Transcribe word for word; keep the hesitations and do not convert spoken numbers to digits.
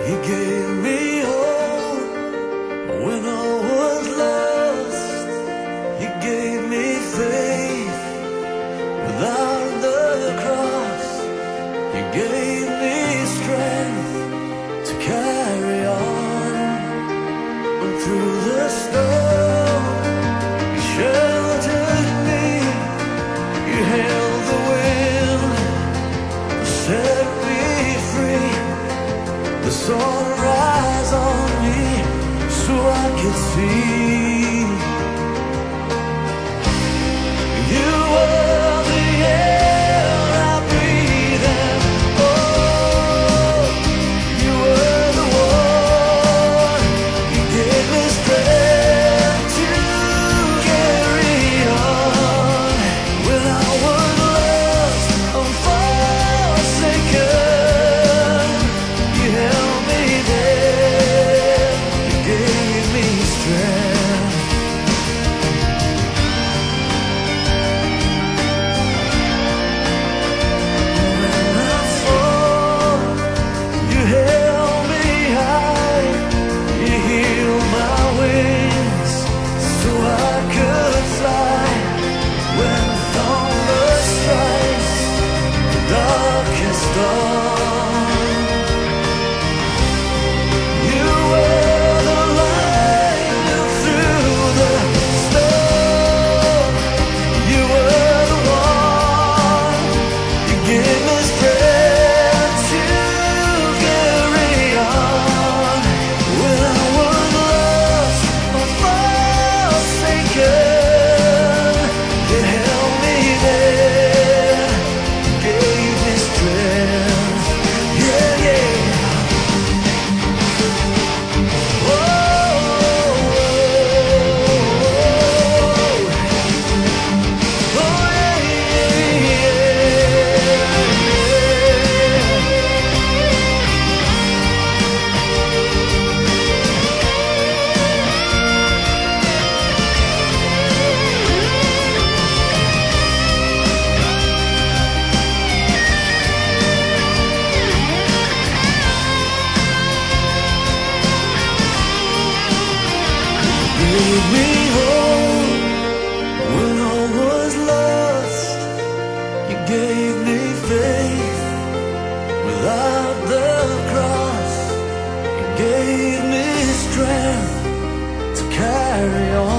He gave me hope when I was lost. He gave me faith without the cross. He gave me strength to carry on. And through the storm, He sheltered me. You held the wind, set me free. The sun rise on me so I could see. You were the air I breathe in. Oh, you were the one. You gave me strength to carry on. When I was lost and forsaken, you held me there. You gave me strength. When I fall, you held me high. You healed my wings so I could fly. When thunder strikes the darkest dawn, you were the light through the storm. You were the one. You gave me strength to carry on. When I was lost or forsaken, you held me there. You gave me strength. Yeah, yeah. Oh, oh, Lead me home when I was lost. You gave me faith without the cross. You gave me strength to carry on.